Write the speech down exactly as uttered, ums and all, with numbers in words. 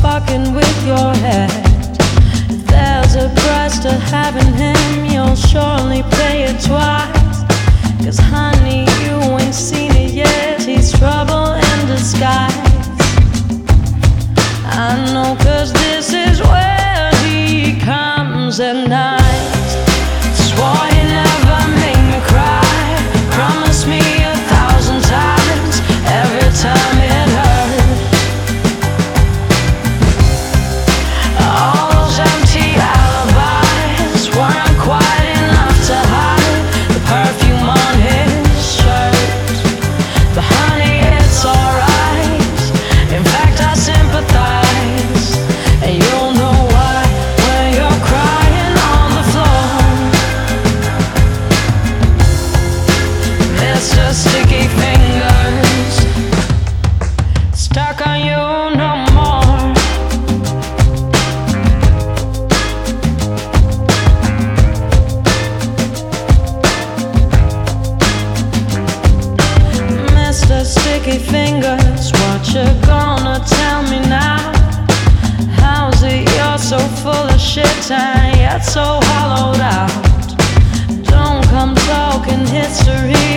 fucking with your head. If there's a price to having him, you'll surely pay it twice. Cause honey, you ain't seen it yet. He's trouble in disguise. I know, cause this is where he comes at night. Swore you never make me cry. Promise me a thousand times every time it hurt. All those empty alibis weren't quite enough to hide the perfume on his shirt. But honey, it's alright. In fact, I sympathize. And you'll know why when you're crying on the floor. Mister Sticky Fingers, stuck on you no more. Mister Sticky Fingers, what you gonna tell me now? How's it you're so full of shit and yet so hollowed out? Don't come talking history.